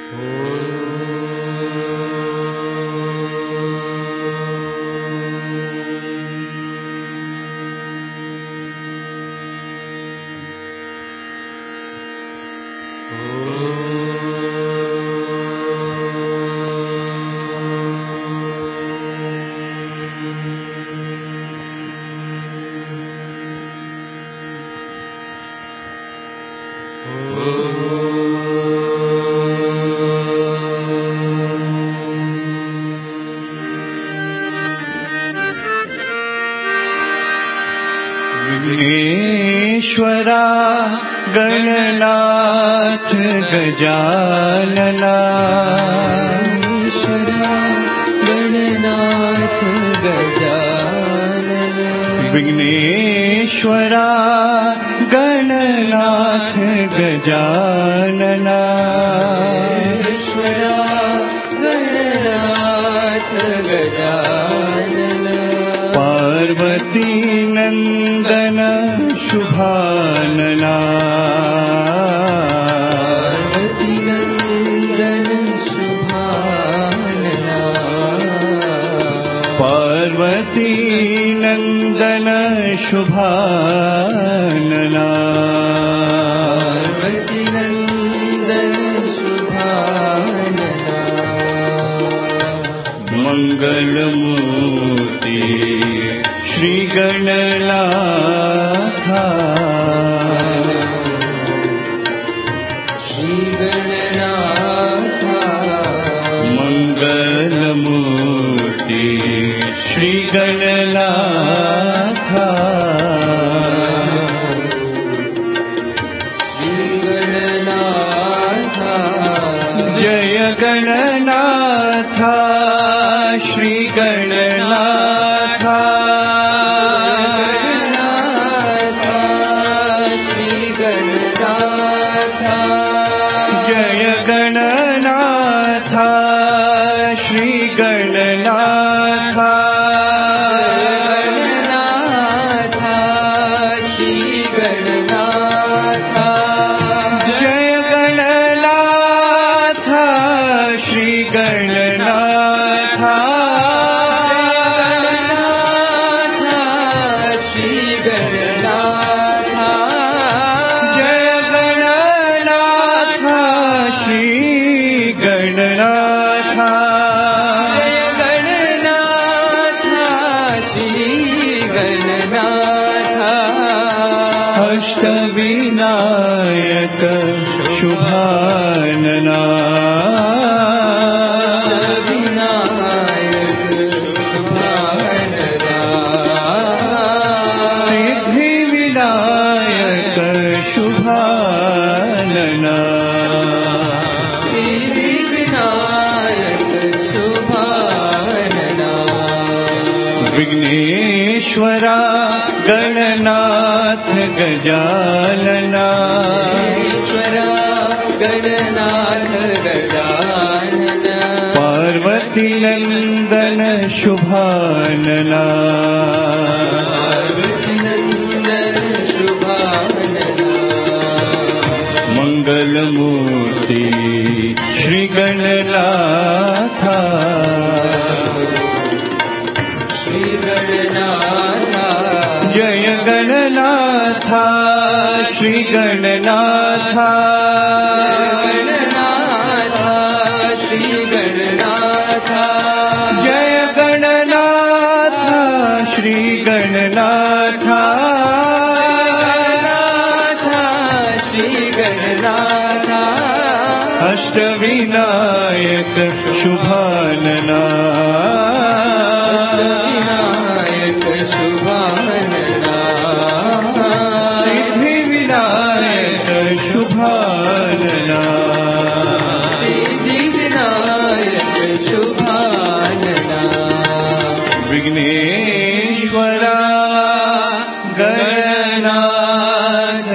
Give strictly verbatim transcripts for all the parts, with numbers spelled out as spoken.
विघ्नेश्वरा गणनाथ गजानना ईश्वरा गणनाथ गजानना विघ्नेश्वरा गणनाथ गजानना ईश्वरा गणनाथ गजानना पार्वती नंदन शुभानना पार्वती नंदन शुभानना पार्वती नंदन शुभानना पार्वती नंदन शुभानना मंगलमूर्ति श्री गणनाथा श्री गणनाथा मंगलमूर्ति श्री गणनाथा श्री गणनाथा जय गणनाथा श्री गणनाथा जय गणनाथा श्री गणनाथा गणनाथा श्री गणनाथा जय गणनाथा श्री गणनाथा श्री गणनाथा जय गणनाथा श्री गणनाथा जय गणनाथा श्री गणनाथा अष्टविनायक शुभानना विनायक शुभानना सिद्धि विनायक शुभानना सिद्धि विनायक शुभानना विघ्नेश्वरा गणनाथ गजानना ईश्वरा गणनाथ गजानना पार्वती नंदन शुभानना पार्वती नंदन शुभानना मंगलमूर्ति श्री गणनाथा श्री गणनाथा जय गणनाथा श्री गणनाथा गणनाथा श्री गणनाथा जय गणनाथा श्री गणनाथा गणनाथा श्री गणनाथा अष्टविनायक शुभानना अष्टविनायक शुभानना सिद्धि विनायक शुभानना सिद्धि विनायक शुभानना विघ्नेश्वरा गणनाथ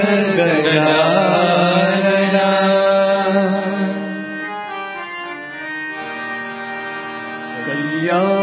गजानना कल्याण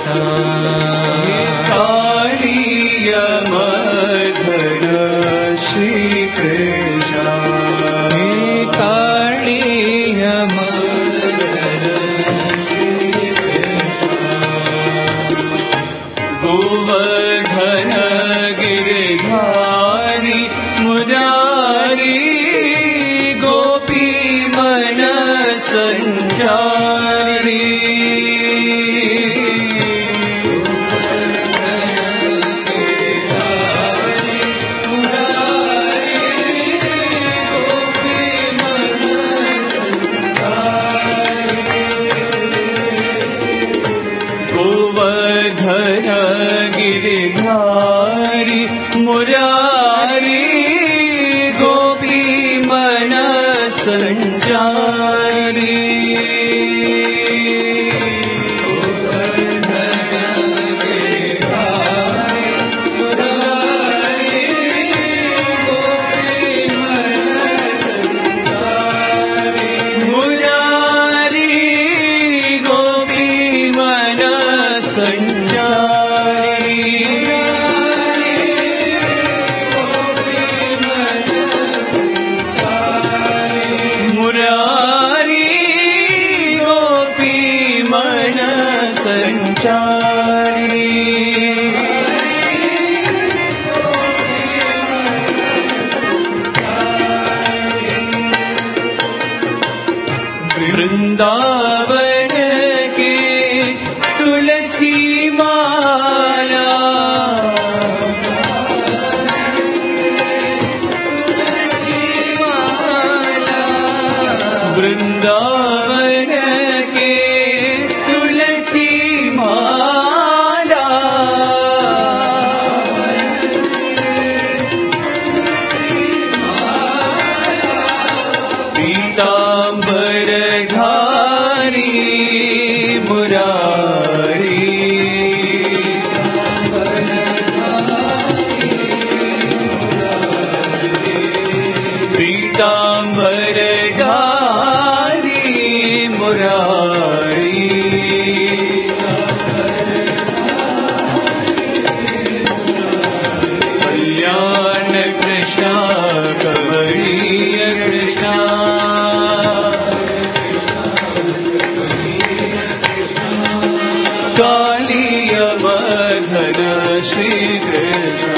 कालीय मर्दन श्री कृष्ण कालीय गोवर्धन गिरिधारी मुरारी गोपी मन संचारी गोवर्धन गिरिधारी मुरारी गोपी मन संचारी वृंदावन के तुलसी माला वृंदावन के तुलसी माला पीतांबर धारी मुरारी पीतांबर धारी मुरारी कल्याण कृष्ण कमलीय कृष्ण कालीय मर्दन श्री कृष्ण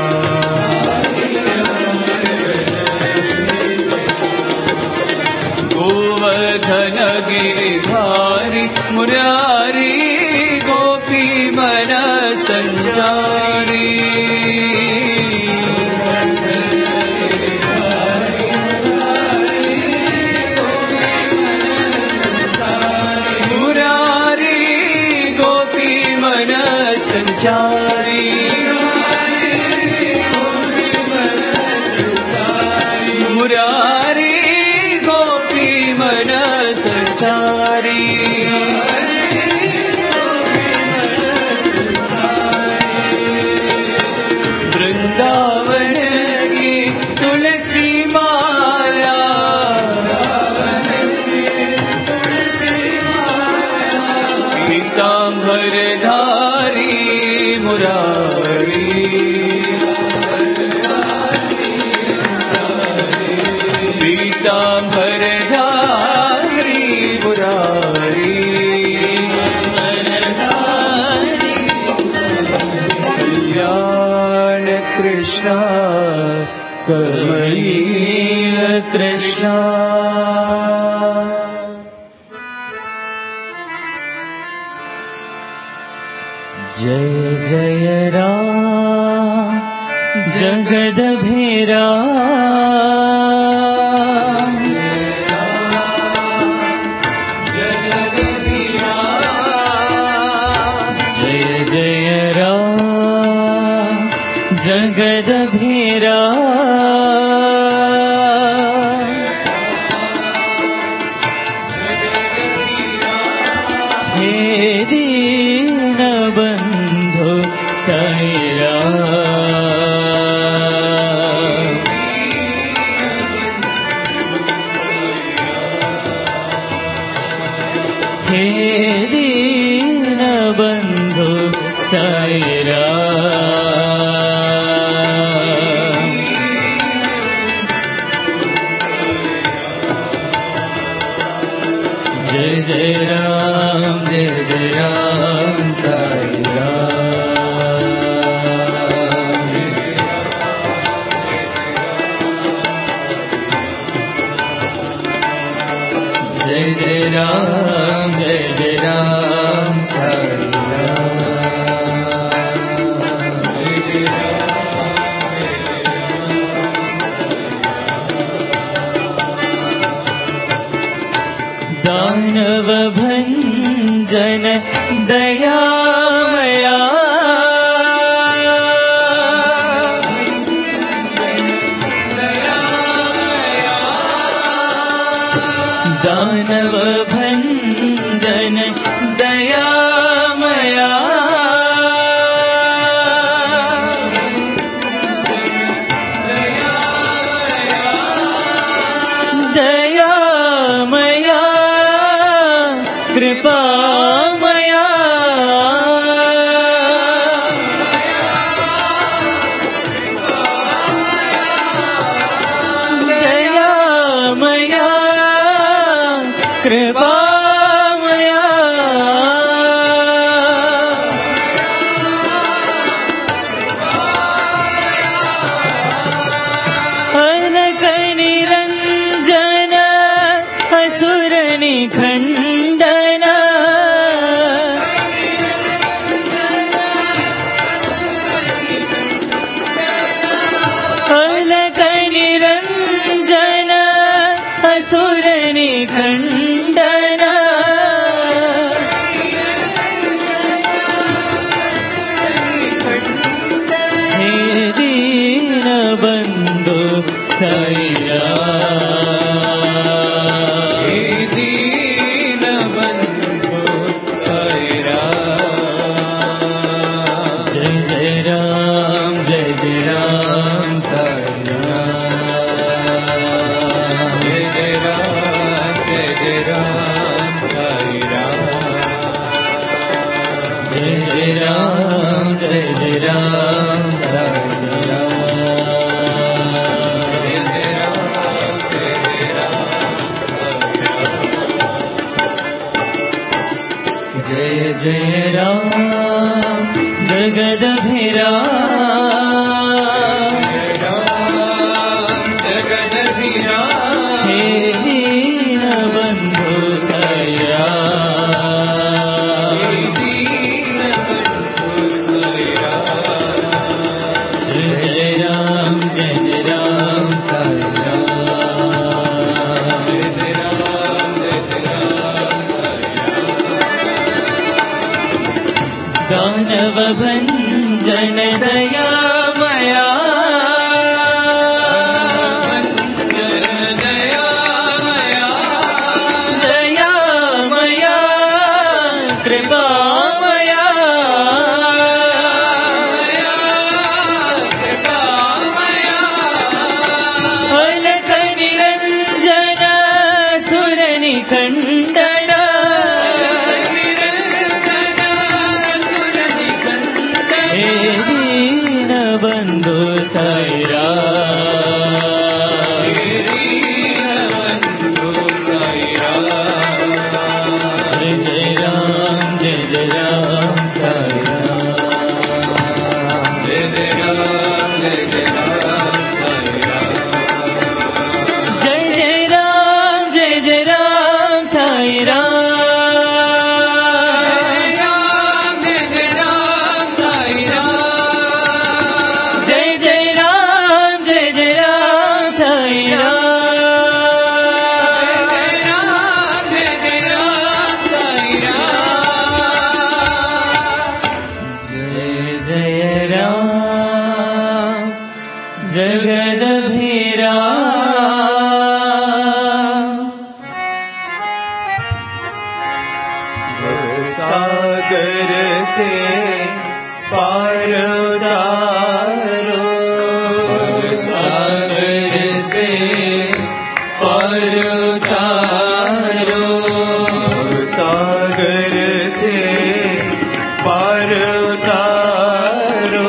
गोवर्धन गिरिधारी मुरारी गोपी मन संचारी मुरारी गोपी मन संचारी मुरारी गोपी मन संचारी वृंदावन की तुलसी माला पीतांबर धारी मुरारी पीतांबर धारी मुरारी कल्याण कृष्ण कमलीय कृष्ण जय जय राम जगद भेरा जय जय राम जगद भेरा हे दीन बंधु साईरा हे दीन बंधु जय राम साई राम जय जय राम जय जय राम साई राम दानव भंजन दयामया दानव भंजन दयामया दयामया कृपामया दयामया कृपामया अनक निरंजन असुर निखंडन अलक निरंजन असुर निखंडन हे दीन बंधु साई राम हे दीन बंधु साई राम जय जय राम जय जय राम साई राम जय जय राम जय जय राम साई राम जय जय राम जय जय राम साई राम जय जय राम जगदभिराम जगदभिराम हे दीन बंधु साई राम हे दीन बंधु साई राम जय जय राम जय जय राम साई राम जय जय राम जय जय राम दानव भंजन दयामया दयामया दयामया कृपामया अलक निरंजन सुर निखंडन हे दीन बंधु साई राम हे दीन बंधु साई राम जय जय राम जय जय राम साई राम जय जय राम जय जय राम साई राम जय जय राम जय जय राम साई राम जय जय राम जय जय राम साई जय जय राम जगदभिराम सागर से पार उतारो सागर से पार उतारो सागर से पार उतारो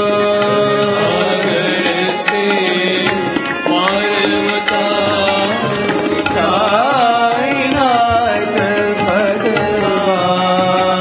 सागर से पार उतारो साईनाथ भगवान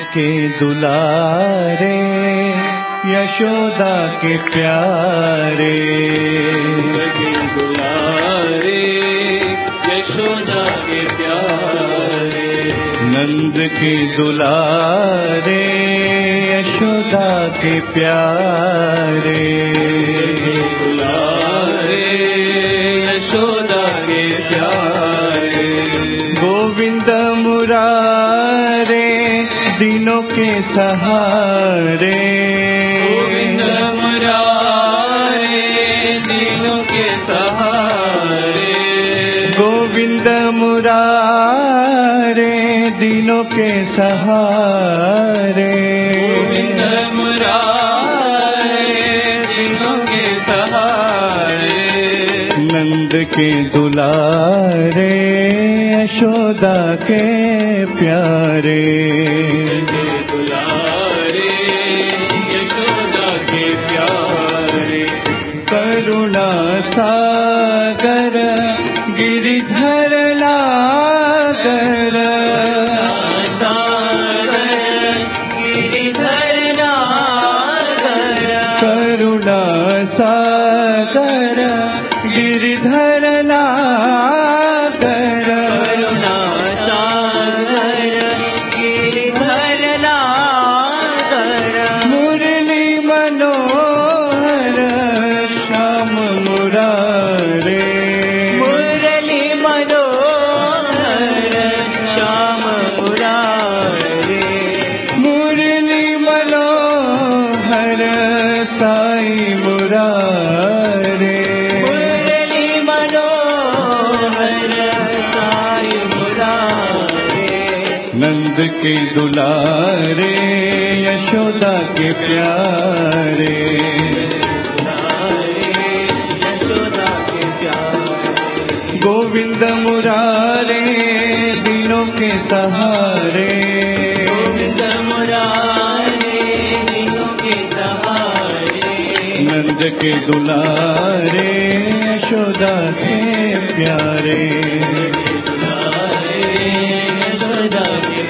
के दुलारे यशोदा के प्यारे, के दुलारे यशोदा के प्यारे, नंद के दुलारे यशोदा के प्यारे, दुलारे यशोदा के प्यारे, गोविंद मुरारे दिनों के सहारे, गोविंद मुरारे दिनों के सहारे, गोविंद मुरारे दिनों के सहारे, गोविंद मुरारे दिनों के सहारे, नंद के दुलारे यशोदा के प्यारे, दुलारे यशोदा के प्यारे, करुणा सागर गिरिधर नागर, सागर गिरिधर नागर, करुणा सागर गिरिधर नागर, करुणा सागर गिरिधर नागर, मुरली मनोहर श्याम मुरारे, मुरली मनोहर श्याम मुरारे, मुरली मनोहर साई मुरारे, मुरली मनोहर साई मुरारे, नंद के दुलारे यशोदा के प्यारे, यशोदा के प्यारे, गोविंद मुरारे दिनों के सहारे, गोविंद मुरारे दिनों के सहारे, नंद के दुलारे यशोदा के प्यारे, दुलारे यशोदा के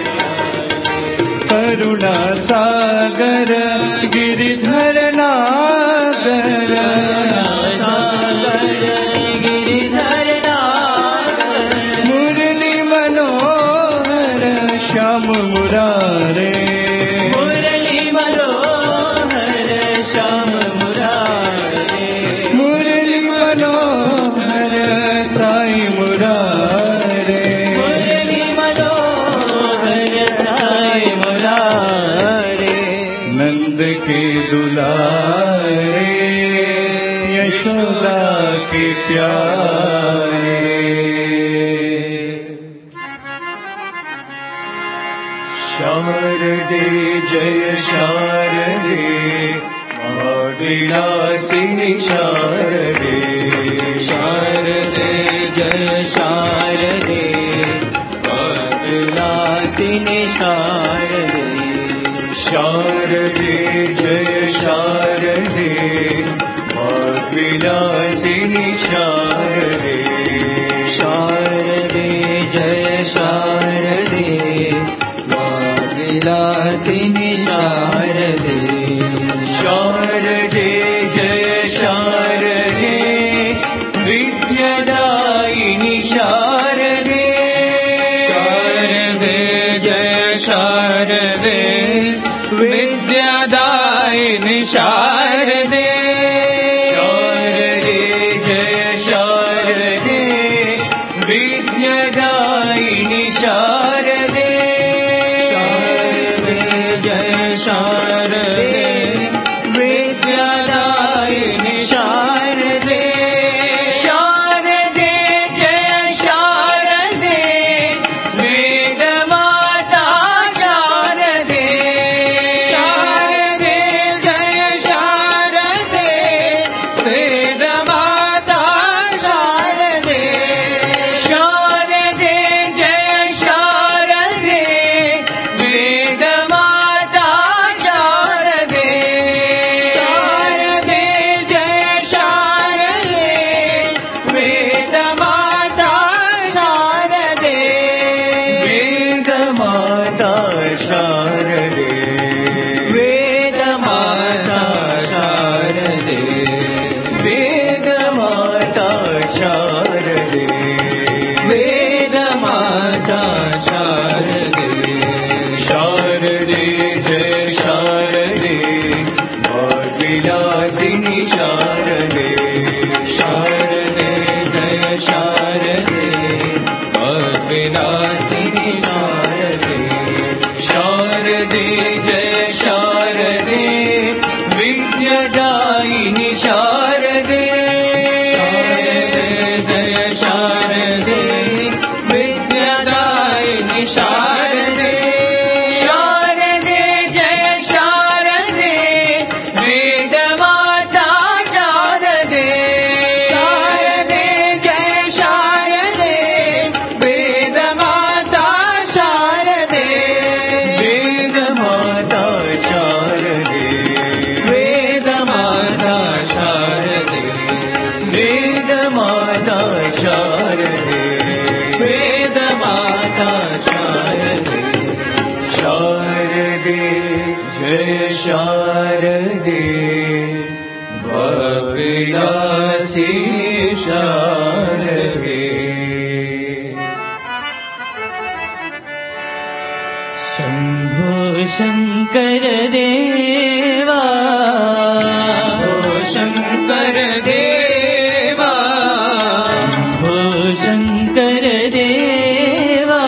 करुणा सागर गिरिधर नागर, सागर गिरिधर नागर, मुरली मनोहर श्याम मुरारे, मुरली मनोहर श्याम मुरारे, मुरली मनोहर साई मुरारे, मुरली मनोहर साई मुरारे, नंद के दुलारे यशोदा के प्यारे, शारदे जय शारदे विलासिनी शारदे, शारदे जय शारदे विलासिनी शारदे, शारदे जय शारदे विलासिनी शारदे, शारदे जय शारदे विलासिनी शारदे, शारदे जय शारदे विद्यादायिनी शारदे, शारदे जय शारदे विद्यादायिनी शारदे, शारदे जय शारदे अविनाशी शारदे शंभो शंकर देवा शंकर देवा शंभो शंकर देवा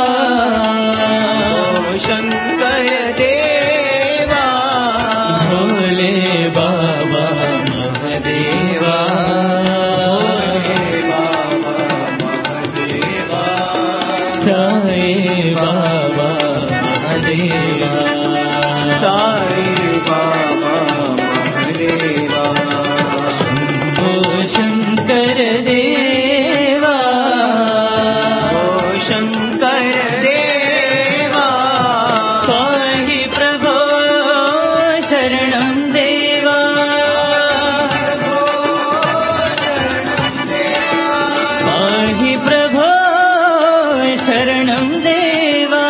शंकर देवा भोले बाबा महादेवा भोले बाबा महादेवा साई बाबा महादेवा साई बाबा महादेवा शंभो शंकर देवा ओ शंकर देवा पाहि प्रभो शरणं देवा पाहि प्रभो शरणं देवा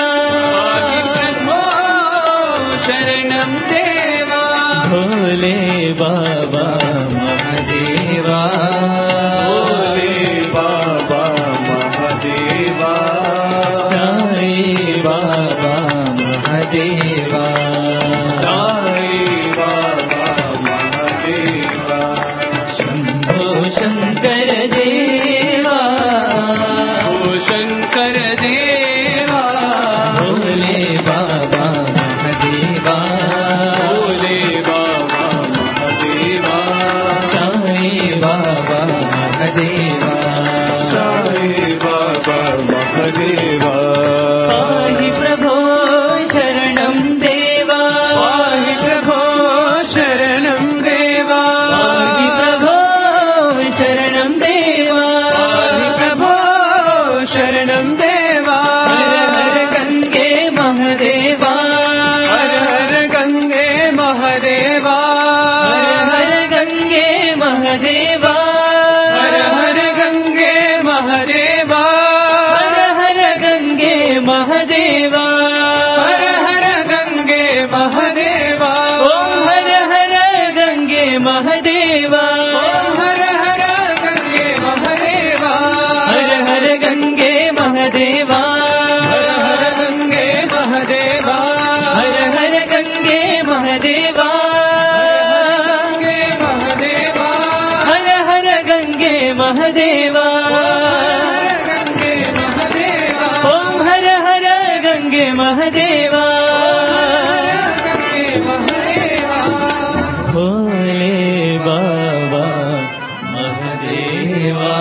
शरणं देवा भोले बाबा महादेवा भोले बाबा महादेवा साई बाबा महादेवा साई बाबा महादेवा शंभो शंकर देवा ओ शंकर देवा भोले बाबा महादेवा भोले बाबा महादेवा साई बाबा महादेवा साई बाबा महादेवा पाहि प्रभो शरणं देवा पाहि प्रभो शरणं देवा पाहि प्रभो शरणं देवा पाहि प्रभो शरणं देवा हर हर गंगे महादेवा हर हर गंगे महादेवा हर हर गंगे महादेवा हर हर गंगे महादेवा हर हर गंगे महादेवा हर हर गंगे महादेवा ओम हर हर गंगे महादेवा ओम हर हर गंगे महादेवा हर हर गंगे महादेवा हर हर गंगे महादेवा हर हर गंगे महादेवा गंगे महादेवा हर हर गंगे महादेवा हर गंगे महादेवा ओम हर हर गंगे महादेवा गंगे महादेवा भोले बाबा महादेवा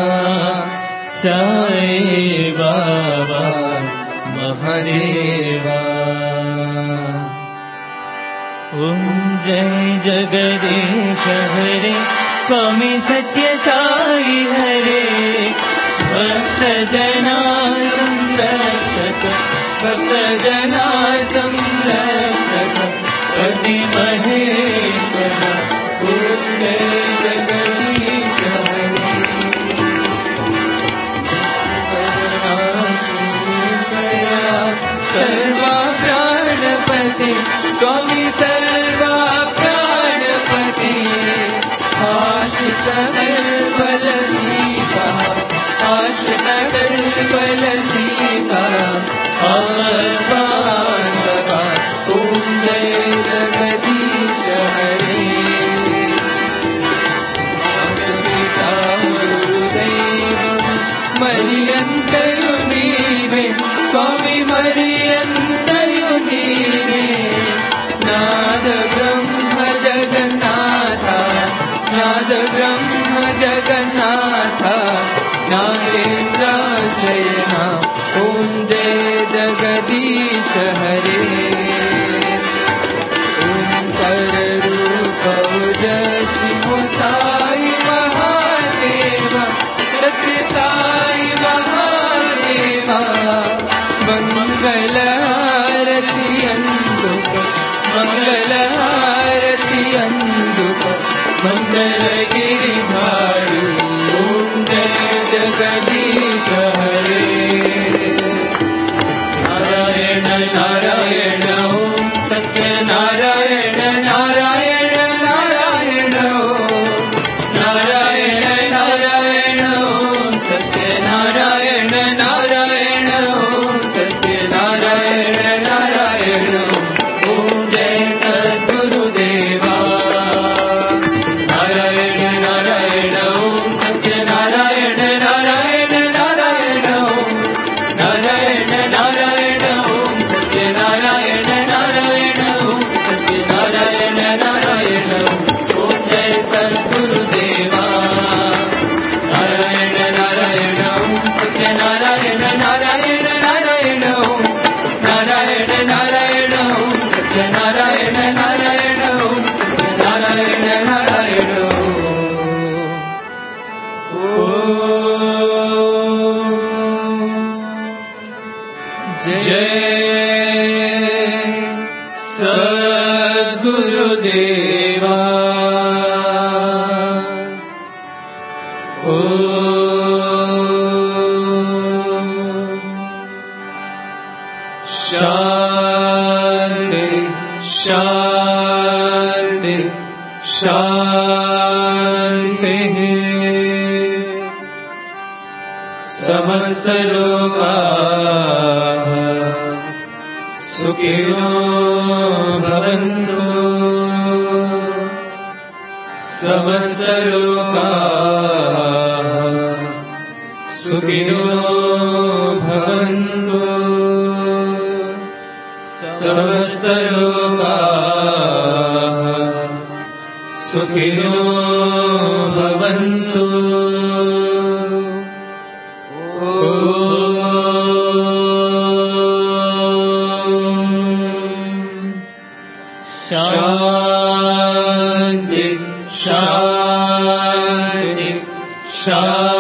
साई बाबा महादेवा ओम जय जगदीश हरे स्वामी सत्य साई हरे भक्त जना संरक्षक भक्त जना संरक्षक पति महेश्वर ओम जय जगदीश हरे सर्वा प्राणपति स्वामी सर्वा प्राणपति आश्रित बल सीता आश्रित बल सीता बांधवा ओम जय जगदीश हरे पिता गुरुदैवं मरियन्तरु नीवे स्वामी मरियन्तरु नीवे नाद ब्रह्म जगन्नाथ नाद ब्रह्म जगन्नाथ नागेन्द्राशयना ओम जय जगदीश हरे ओंकार रूप ओजस्वी हो साई महादेवा सत्य साई महादेवा मंगल आरती अंदुक मंगल आरती अंदुक मंगल गिरिधारी ओम जय जगदीश हरे नारायण नारायण ओम सत्य नारायण नारायण नारायण ओम शांति शांति शांति समस्त लोकाः सुखिनो भवन्तु समस्त लोकाः सुखिनो भवन्तु समस्त लोकाः सुखिनो भवन्तु शांति शांति शांति